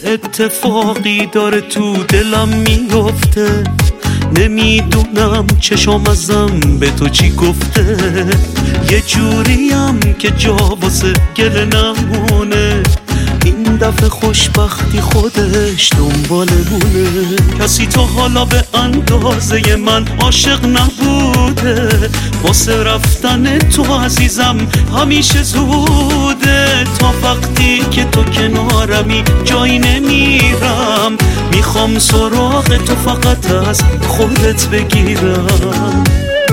اتفاقی داره تو دلم میفته، نمیدونم چشم ازم به تو چی گفته. یه جوریم که جا واسه گله نمونه، این دفعه خوشبختی خودش دنبالمونه. کسی تا حالا به اندازه من عاشق نبوده، واسه رفتن تو عزیزم همیشه زوده. تا وقتی که تو کنارمی جایی نمیرم، میخوام سراغ تو فقط از خودت بگیرم.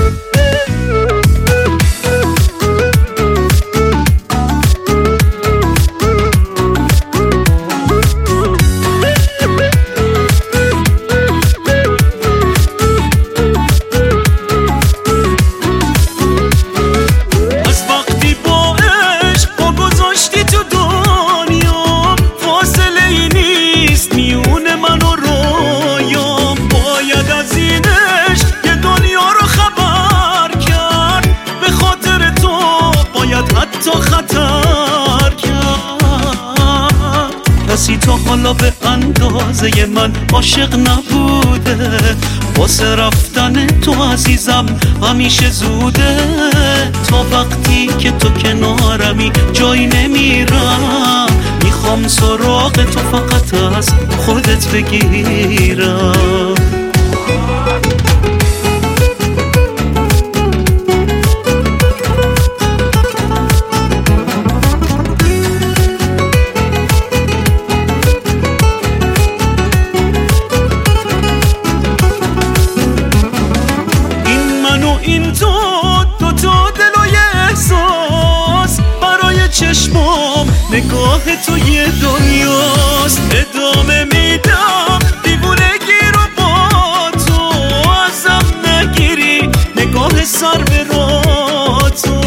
کسی تا حالا به اندازه من عاشق نبوده، واسه رفتن تو عزیزم همیشه زوده. تا وقتی که تو کنارمی جایی نمیرم، میخوام سراغ تو فقط از خودت بگیرم. این تو دل و یه احساس، برای چشمام نگاه تو یه دنیاست. ادامه میدم دیوونگی رو با تو، ازم نگیری نگاه سر به راه تو.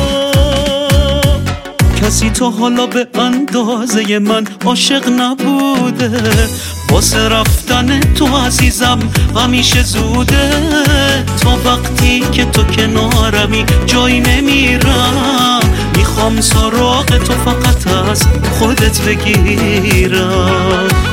کسی تا حالا به اندازه من عاشق نبوده، واسه رفتن تو عزیزم همیشه زوده. تا وقتی که تو کنارمی جایی نمیرم، میخوام سراغ تو فقط از خودت بگیرم.